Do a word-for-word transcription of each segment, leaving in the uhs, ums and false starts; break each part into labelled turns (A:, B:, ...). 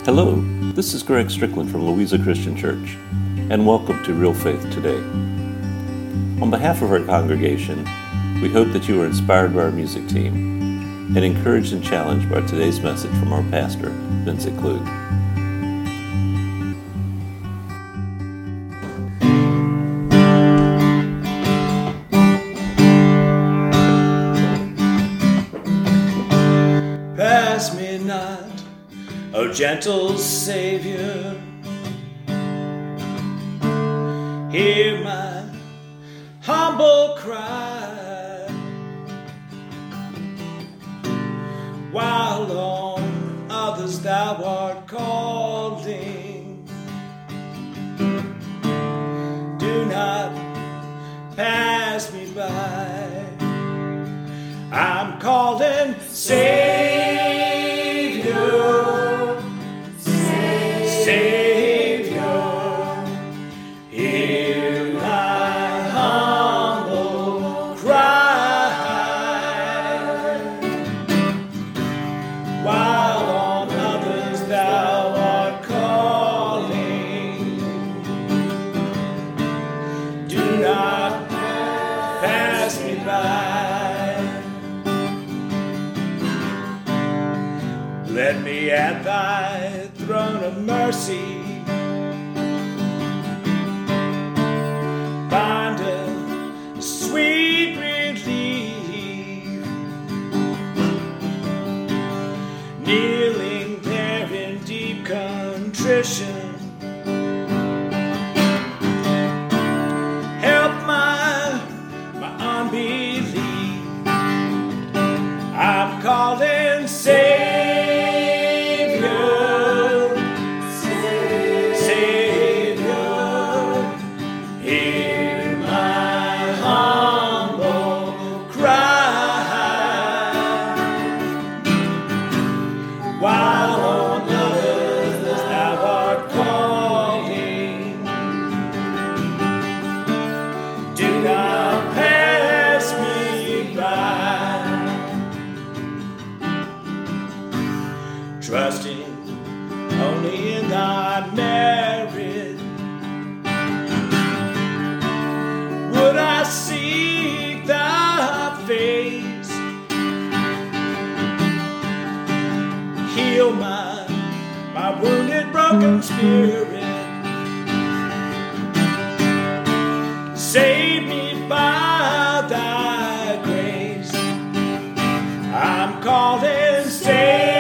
A: Hello, this is Greg Strickland from Louisa Christian Church, and welcome to Real Faith Today. On behalf of our congregation, we hope that you are inspired by our music team and encouraged and challenged by today's message from our pastor, Vincent Klug.
B: Pass me not, O gentle Savior, hear my humble cry, while on others thou art calling. Do not pass me by, I'm calling Savior. Let me at thy throne of mercy find a sweet relief, kneeling there in deep contrition. Help my, my unbelief, I'm calling Savior. Trusting only in thy merit, would I seek thy face, heal my, my wounded, broken spirit, save me by thy grace. I'm calling Savior.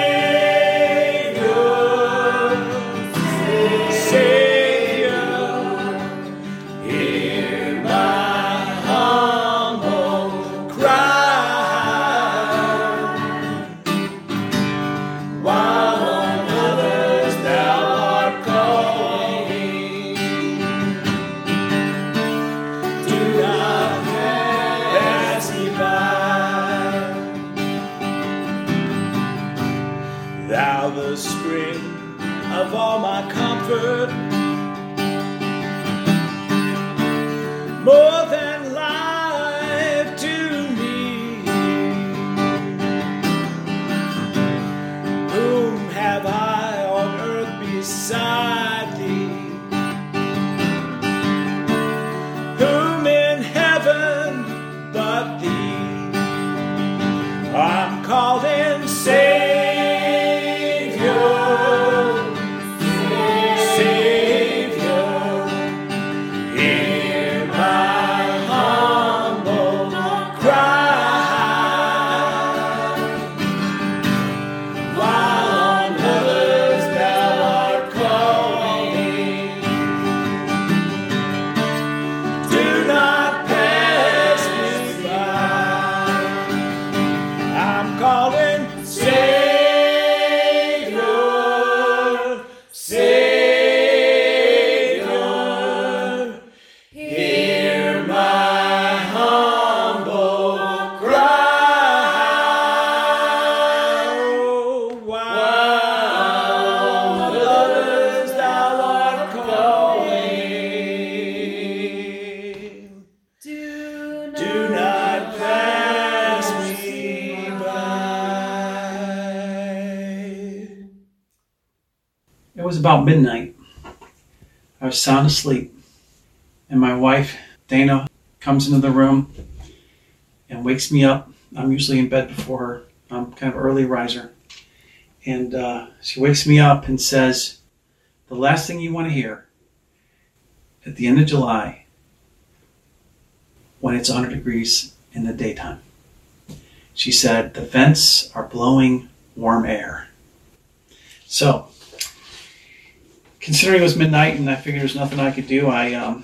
B: Thou the spring of all my comfort, more than life to me. Whom have I on earth beside thee? Whom in heaven but thee? I'm calling Savior. Savior, hear my
C: It was about midnight. I was sound asleep. And my wife, Dana, comes into the room and wakes me up. I'm usually in bed before her. I'm kind of an early riser. And uh, she wakes me up and says, the last thing you want to hear at the end of July when it's one hundred degrees in the daytime. She said, the vents are blowing warm air. So, considering it was midnight and I figured there's nothing I could do, I um,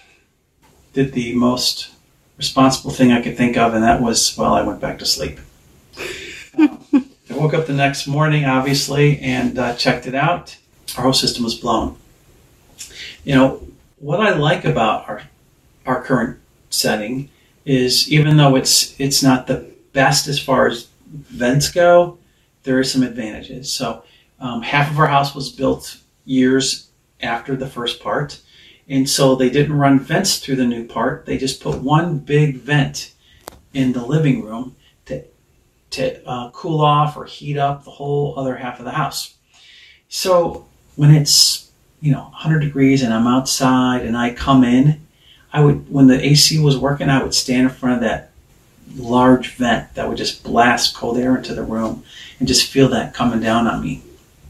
C: did the most responsible thing I could think of, and that was, well, I went back to sleep. um, I woke up the next morning, obviously, and uh, checked it out. Our whole system was blown. You know, what I like about our our current setting is, even though it's it's not the best as far as vents go, there are some advantages. So um, half of our house was built years after the first part, and so they didn't run vents through the new part. They just put one big vent in the living room to to uh, cool off or heat up the whole other half of the house. So when it's, you know, one hundred degrees and I'm outside and I come in, I would, when the A C was working, I would stand in front of that large vent that would just blast cold air into the room and just feel that coming down on me.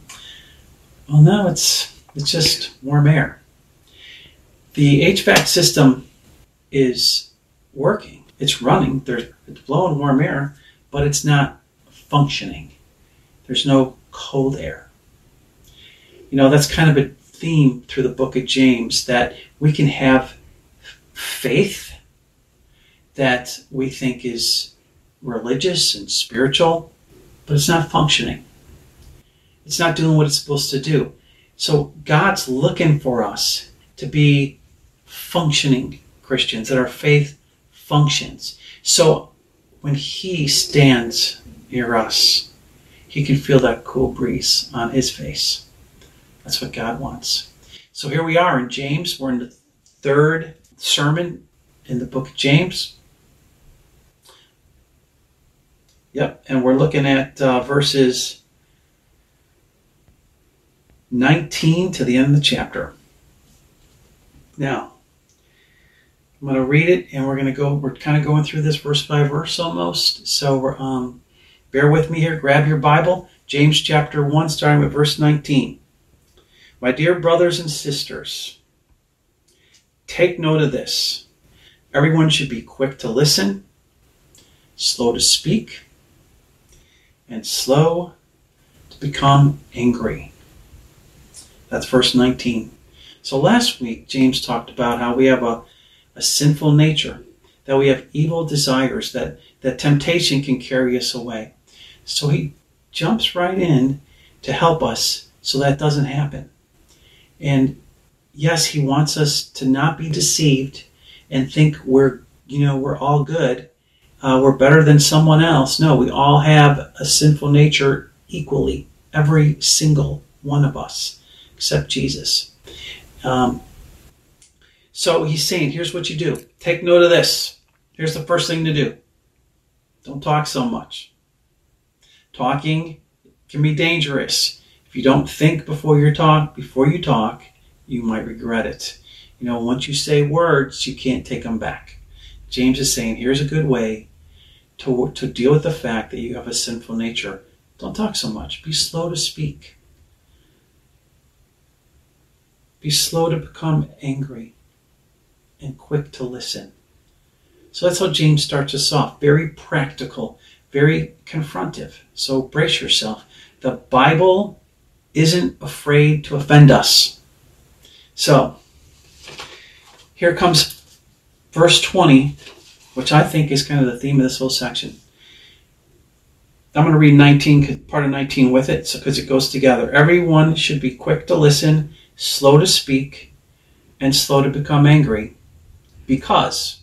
C: Well, now it's it's just warm air. The H V A C system is working. It's running. There's, it's blowing warm air, but it's not functioning. There's no cold air. You know, that's kind of a theme through the book of James, that we can have faith that we think is religious and spiritual, but it's not functioning. It's not doing what it's supposed to do. So God's looking for us to be functioning Christians, that our faith functions. So when He stands near us, He can feel that cool breeze on His face. That's what God wants. So here we are in James. We're in the third sermon in the book of James. Yep, and we're looking at uh, verses nineteen to the end of the chapter. Now, I'm going to read it, and we're going to go, we're kind of going through this verse by verse almost. So we're, um, bear with me here. Grab your Bible. James chapter one, starting with verse nineteen. My dear brothers and sisters, take note of this. Everyone should be quick to listen, slow to speak, and slow to become angry. That's verse nineteen. So last week, James talked about how we have a, a sinful nature, that we have evil desires, that, that temptation can carry us away. So he jumps right in to help us so that doesn't happen. And yes, he wants us to not be deceived and think we're, you know, we're all good. Uh, we're better than someone else. No, we all have a sinful nature equally. Every single one of us, except Jesus. Um, so he's saying, here's what you do. Take note of this. Here's the first thing to do. Don't talk so much. Talking can be dangerous. If you don't think before you talk, before you talk, you might regret it. You know, once you say words, you can't take them back. James is saying, here's a good way to, to deal with the fact that you have a sinful nature. Don't talk so much. Be slow to speak. Be slow to become angry and quick to listen. So that's how James starts us off. Very practical, very confrontive. So brace yourself. The Bible isn't afraid to offend us. So, here comes verse twenty, which I think is kind of the theme of this whole section. I'm going to read nineteen, part of nineteen with it, because it goes together. Everyone should be quick to listen, slow to speak, and slow to become angry, because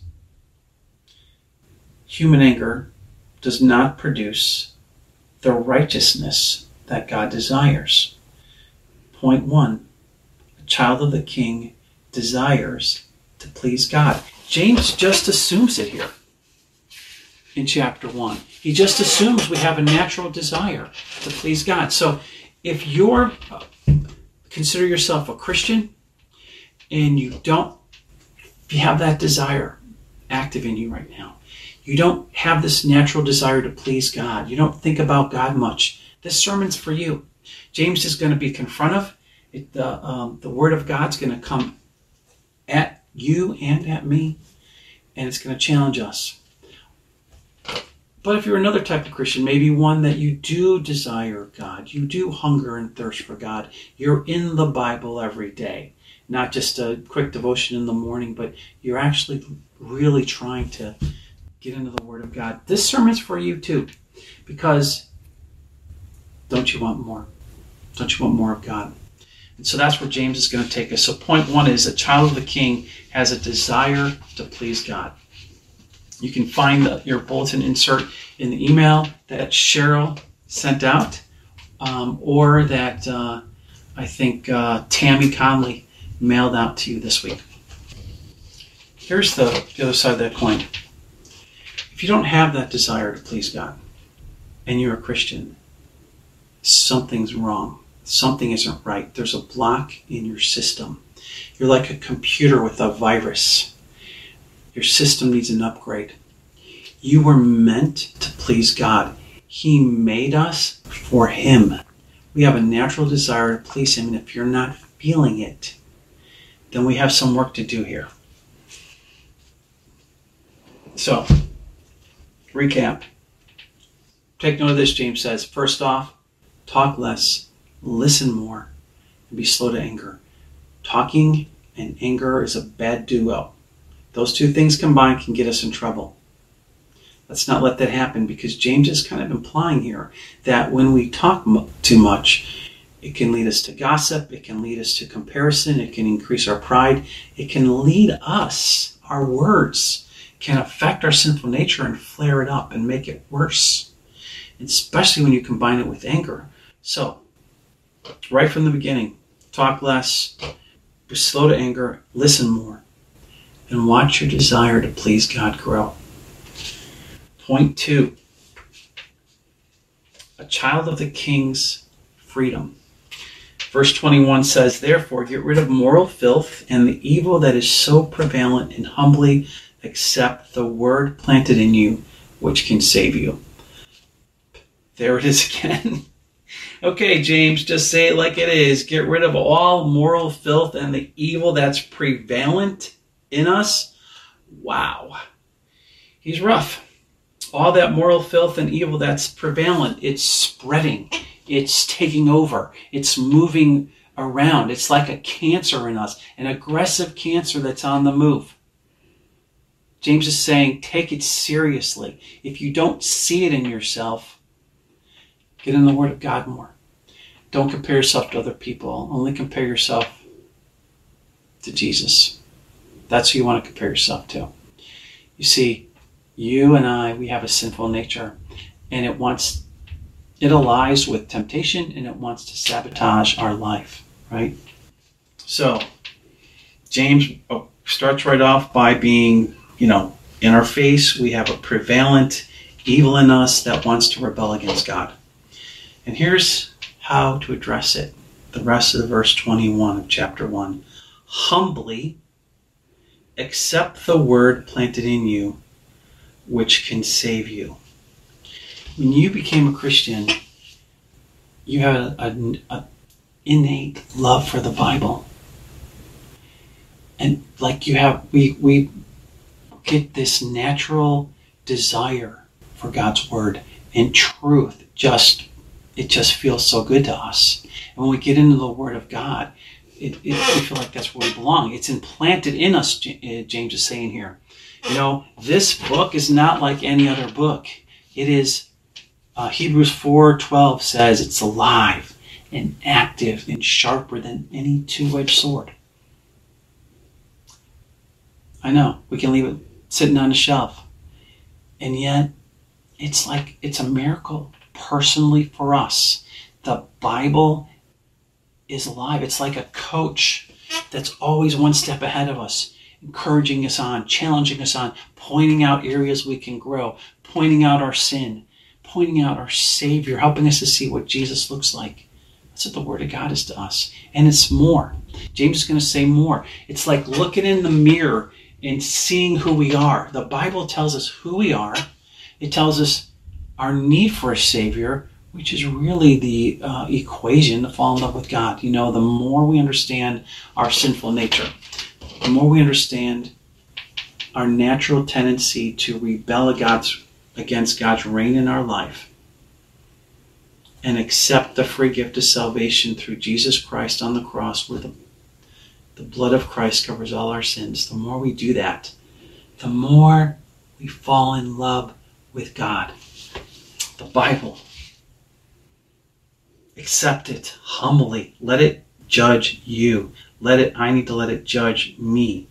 C: human anger does not produce the righteousness that God desires. Point one, a child of the King desires to please God. James just assumes it here in chapter one. He just assumes we have a natural desire to please God. So if you're consider yourself a Christian and you don't if you have that desire active in you right now, you don't have this natural desire to please God, you don't think about God much, this sermon's for you. James is going to be confrontive. It, the, um, the Word of God's going to come at you and at me, and it's going to challenge us. But if you're another type of Christian, maybe one that you do desire God, you do hunger and thirst for God, you're in the Bible every day, not just a quick devotion in the morning, but you're actually really trying to get into the Word of God. This sermon's for you too, because don't you want more? Don't you want more of God? And so that's where James is going to take us. So point one is a child of the King has a desire to please God. You can find the, your bulletin insert in the email that Cheryl sent out, um, or that uh, I think uh, Tammy Conley mailed out to you this week. Here's the, the other side of that coin. If you don't have that desire to please God, and you're a Christian, something's wrong. Something isn't right. There's a block in your system. You're like a computer with a virus. Your system needs an upgrade. You were meant to please God. He made us for Him. We have a natural desire to please Him, and if you're not feeling it, then we have some work to do here. So, recap. Take note of this, James says. First off, talk less, listen more, and be slow to anger. Talking and anger is a bad duo. Those two things combined can get us in trouble. Let's not let that happen, because James is kind of implying here that when we talk too much, it can lead us to gossip, it can lead us to comparison, it can increase our pride, it can lead us, our words can affect our sinful nature and flare it up and make it worse, especially when you combine it with anger. So, right from the beginning, talk less, be slow to anger, listen more, and watch your desire to please God grow. Point two, a child of the King's freedom. Verse twenty-one says, therefore, get rid of moral filth and the evil that is so prevalent, and humbly accept the word planted in you, which can save you. There it is again. Okay, James, just say it like it is. Get rid of all moral filth and the evil that's prevalent in us. Wow. He's rough. All that moral filth and evil that's prevalent, it's spreading. It's taking over. It's moving around. It's like a cancer in us, an aggressive cancer that's on the move. James is saying, take it seriously. If you don't see it in yourself, get in the Word of God more. Don't compare yourself to other people. Only compare yourself to Jesus. That's who you want to compare yourself to. You see, you and I, we have a sinful nature, and it wants, it allies with temptation, and it wants to sabotage our life, right? So, James starts right off by being, you know, in our face, we have a prevalent evil in us that wants to rebel against God. And here's how to address it. The rest of the verse twenty-one of chapter one. Humbly accept the word planted in you, which can save you. When you became a Christian, you had an innate love for the Bible. And like you have, we, we get this natural desire for God's word and truth. Just, it just feels so good to us. And when we get into the Word of God, it, it, we feel like that's where we belong. It's implanted in us, James is saying here. You know, this book is not like any other book. It is, uh, Hebrews four twelve says it's alive and active and sharper than any two-edged sword. I know, we can leave it sitting on a shelf. And yet, it's like, it's a miracle personally for us. The Bible is alive. It's like a coach that's always one step ahead of us, encouraging us on, challenging us on, pointing out areas we can grow, pointing out our sin, pointing out our Savior, helping us to see what Jesus looks like. A That's what the Word of God is to us. And it's more. James is going to say more. It's like looking in the mirror and seeing who we are. The Bible tells us who we are. It tells us our need for a Savior, which is really the uh, equation to fall in love with God. You know, the more we understand our sinful nature, the more we understand our natural tendency to rebel God's, against God's reign in our life and accept the free gift of salvation through Jesus Christ on the cross, where the, the blood of Christ covers all our sins. The more we do that, the more we fall in love with God. The Bible. Accept it humbly. Let it judge you. Let it, I need to let it judge me.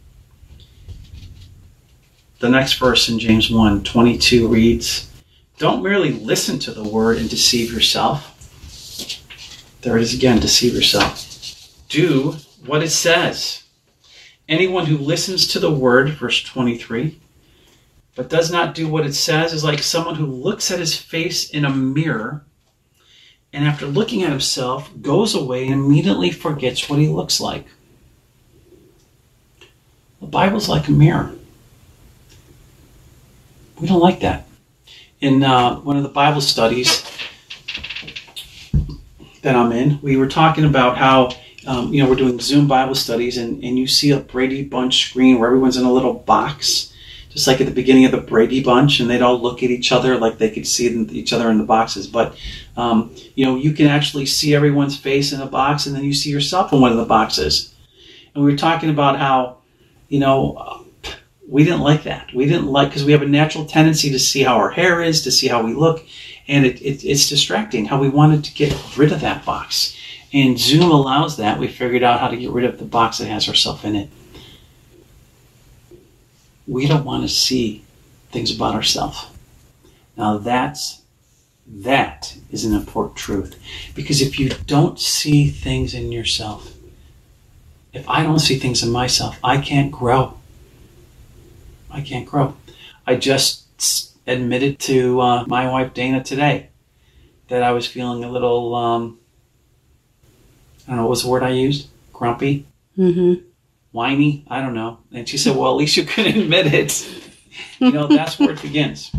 C: The next verse in James one twenty-two reads, don't merely listen to the word and deceive yourself. There it is again, deceive yourself. Do what it says. Anyone who listens to the word, verse twenty-three, but does not do what it says is like someone who looks at his face in a mirror and after looking at himself goes away and immediately forgets what he looks like. The Bible's like a mirror. We don't like that. In uh, one of the Bible studies that I'm in, we were talking about how, um, you know, we're doing Zoom Bible studies, and, and you see a Brady Bunch screen where everyone's in a little box, just like at the beginning of the Brady Bunch, and they'd all look at each other like they could see each other in the boxes. But, um, you know, you can actually see everyone's face in a box, and then you see yourself in one of the boxes. And we were talking about how, you know, we didn't like that. We didn't like, because we have a natural tendency to see how our hair is, to see how we look, and it, it, it's distracting, how we wanted to get rid of that box. And Zoom allows that. We figured out how to get rid of the box that has ourselves in it. We don't want to see things about ourselves. Now that's, that is an important truth. Because if you don't see things in yourself, if I don't see things in myself, I can't grow. I can't grow. I just admitted to uh, my wife Dana today that I was feeling a little, um, I don't know, what was the word I used? Grumpy?
D: Mm-hmm.
C: Whiny? I don't know. And she said, well, at least you can admit it. You know, that's where it begins.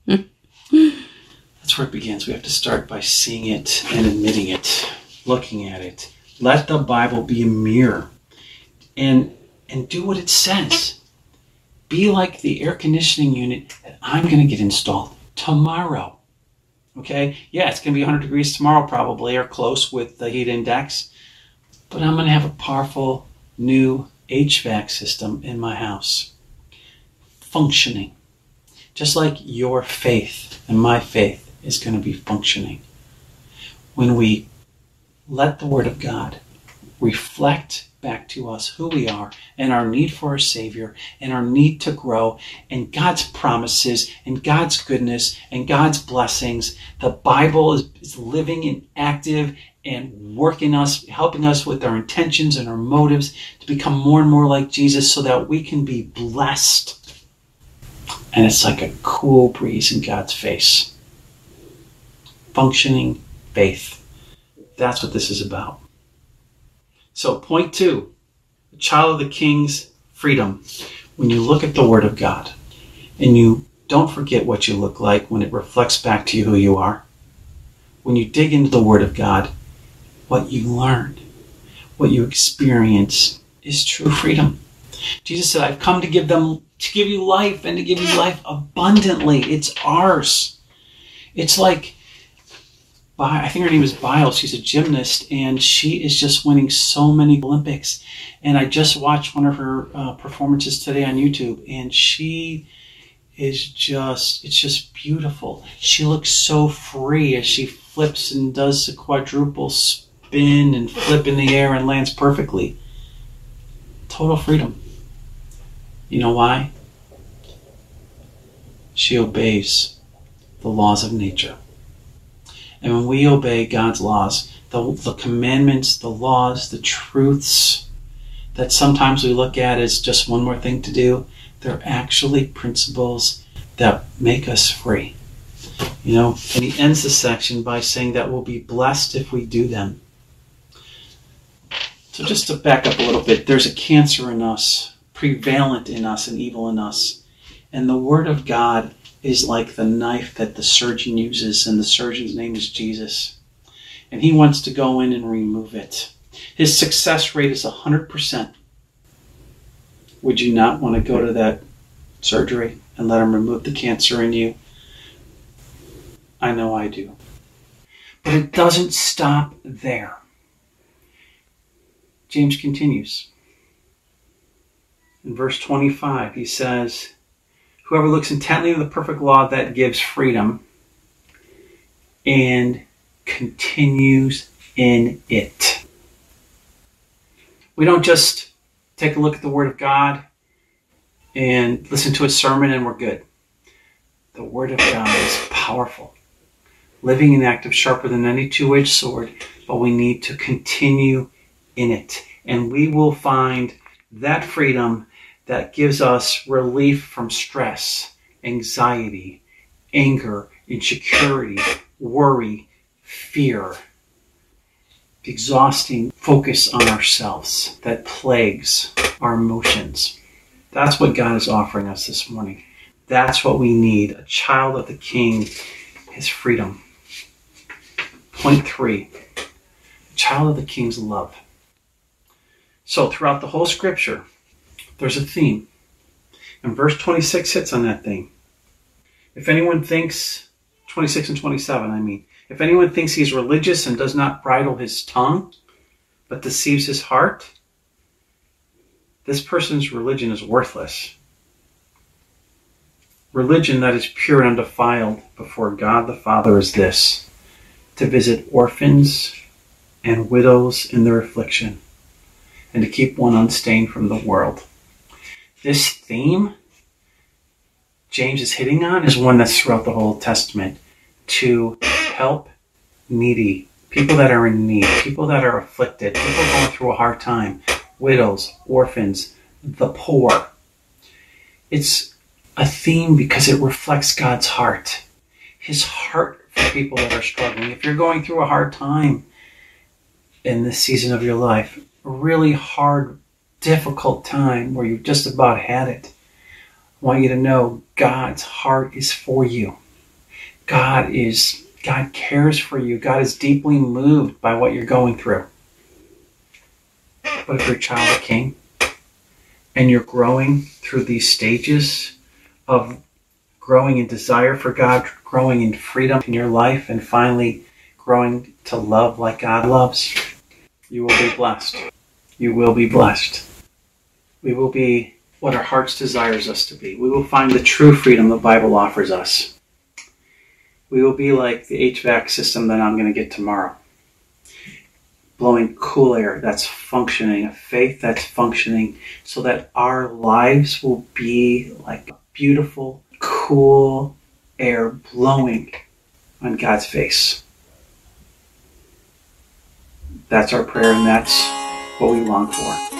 C: That's where it begins. We have to start by seeing it and admitting it, looking at it. Let the Bible be a mirror and and do what it says. Be like the air conditioning unit that I'm going to get installed tomorrow. Okay? Yeah, it's going to be one hundred degrees tomorrow probably, or close with the heat index. But I'm going to have a powerful new H V A C system in my house. Functioning. Just like your faith and my faith is going to be functioning. When we let the Word of God reflect back to us who we are and our need for a Savior and our need to grow and God's promises and God's goodness and God's blessings. The Bible is, is living and active and working us, helping us with our intentions and our motives to become more and more like Jesus so that we can be blessed. And it's like a cool breeze in God's face. Functioning faith. That's what this is about. So point two, the child of the King's freedom. When you look at the Word of God and you don't forget what you look like when it reflects back to you who you are. When you dig into the Word of God, what you learn, what you experience is true freedom. Jesus said, I've come to give them, to give you life and to give you life abundantly. It's ours. It's like, I think her name is Biles. She's a gymnast, and she is just winning so many Olympics. And I just watched one of her uh, performances today on YouTube, and she is just, it's just beautiful. She looks so free as she flips and does a quadruple spin and flip in the air and lands perfectly. Total freedom. You know why? She obeys the laws of nature. And when we obey God's laws, the, the commandments, the laws, the truths that sometimes we look at as just one more thing to do, they're actually principles that make us free. You know, and he ends the section by saying that we'll be blessed if we do them. So just to back up a little bit, there's a cancer in us, prevalent in us and evil in us. And the Word of God is like the knife that the surgeon uses, and the surgeon's name is Jesus. And he wants to go in and remove it. His success rate is one hundred percent. Would you not want to go to that surgery and let him remove the cancer in you? I know I do. But it doesn't stop there. James continues. In verse twenty-five, he says, whoever looks intently on the perfect law that gives freedom and continues in it. We don't just take a look at the Word of God and listen to a sermon and we're good. The Word of God is powerful, living and active, sharper than any two-edged sword, but we need to continue in it. And we will find that freedom that gives us relief from stress, anxiety, anger, insecurity, worry, fear, the exhausting focus on ourselves that plagues our emotions. That's what God is offering us this morning. That's what we need. A child of the King is freedom. Point three, a child of the King's love. So throughout the whole scripture, there's a theme. And verse twenty-six hits on that theme. If anyone thinks, twenty-six and twenty-seven, I mean, if anyone thinks he is religious and does not bridle his tongue, but deceives his heart, this person's religion is worthless. Religion that is pure and undefiled before God the Father is this: to visit orphans and widows in their affliction, and to keep one unstained from the world. This theme James is hitting on is one that's throughout the whole Testament. To help needy, people that are in need, people that are afflicted, people going through a hard time, widows, orphans, the poor. It's a theme because it reflects God's heart. His heart for people that are struggling. If you're going through a hard time in this season of your life, a really hard, difficult time where you've just about had it, I want you to know God's heart is for you. God is, God cares for you. God is deeply moved by what you're going through. But if you're a child of the King and you're growing through these stages of growing in desire for God, growing in freedom in your life, and finally growing to love like God loves, you will be blessed. You will be blessed. We will be what our hearts desires us to be. We will find the true freedom the Bible offers us. We will be like the H V A C system that I'm going to get tomorrow. Blowing cool air that's functioning, a faith that's functioning, so that our lives will be like beautiful, cool air blowing on God's face. That's our prayer, and that's what we long for.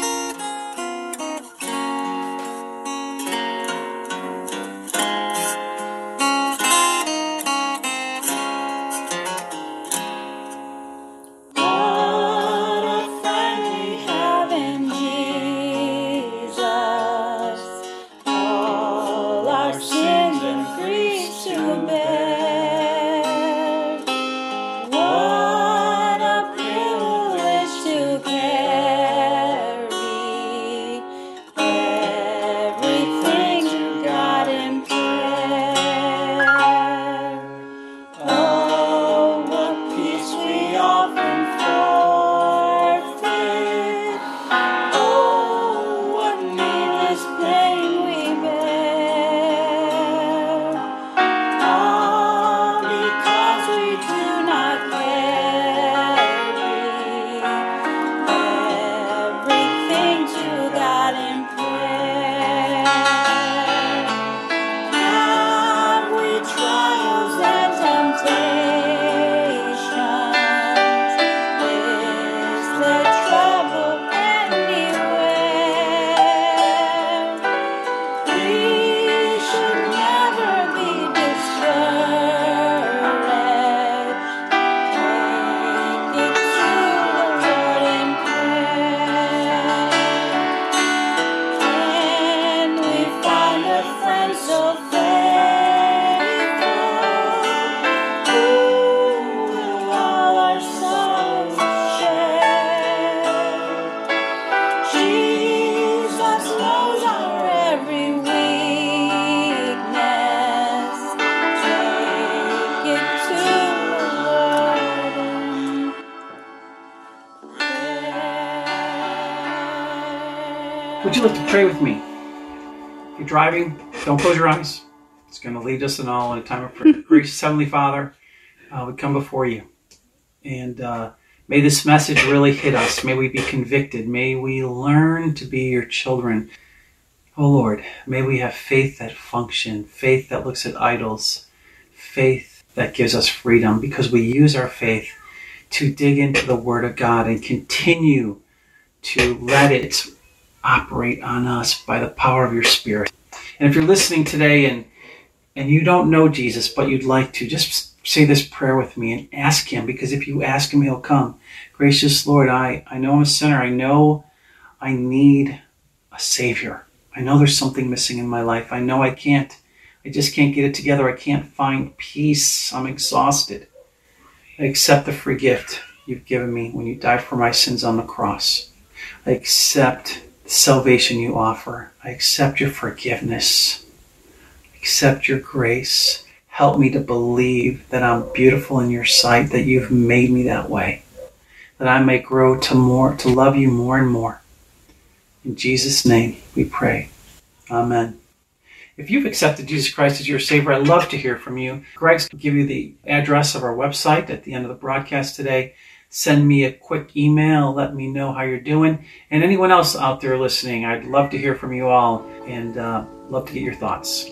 C: Would you like to pray with me? If you're driving, don't close your eyes. It's going to lead us in all in a time of prayer. Gracious Heavenly Father, uh, we come before you. And uh, may this message really hit us. May we be convicted. May we learn to be your children. Oh Lord, may we have faith that functions, faith that looks at idols, faith that gives us freedom, because we use our faith to dig into the Word of God and continue to let it operate on us by the power of your Spirit. And if you're listening today and and you don't know Jesus, but you'd like to, just say this prayer with me and ask him, because if you ask him, he'll come. Gracious Lord, I, I know I'm a sinner. I know I need a Savior. I know there's something missing in my life. I know I can't, I just can't get it together. I can't find peace. I'm exhausted. I accept the free gift you've given me when you died for my sins on the cross. I accept the salvation you offer. I accept your forgiveness. I accept your grace. Help me to believe that I'm beautiful in your sight, that you've made me that way, that I may grow to more, to love you more and more. In Jesus' name we pray. Amen. If you've accepted Jesus Christ as your Savior, I'd love to hear from you. Greg's going to give you the address of our website at the end of the broadcast today. Send me a quick email. Let me know how you're doing. And anyone else out there listening, I'd love to hear from you all and uh, love to get your thoughts.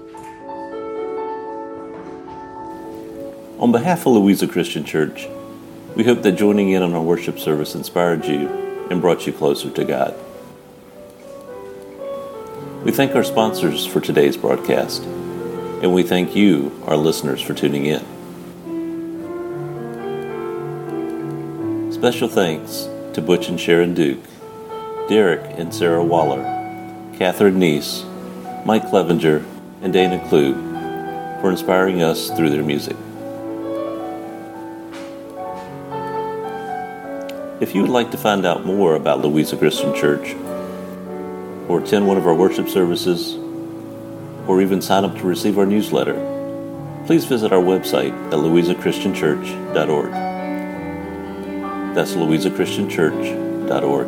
A: On behalf of Louisa Christian Church, we hope that joining in on our worship service inspired you and brought you closer to God. We thank our sponsors for today's broadcast, and we thank you, our listeners, for tuning in. Special thanks to Butch and Sharon Duke, Derek and Sarah Waller, Catherine Neese, Mike Clevenger, and Dana Klug for inspiring us through their music. If you would like to find out more about Louisa Christian Church, or attend one of our worship services, or even sign up to receive our newsletter, please visit our website at louisa christian church dot org. That's louisa christian church dot org.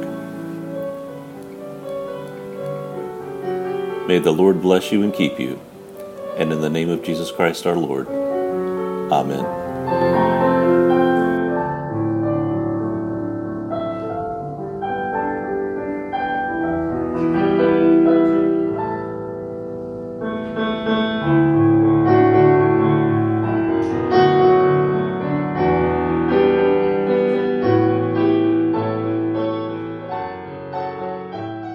A: May the Lord bless you and keep you, and in the name of Jesus Christ our Lord, Amen.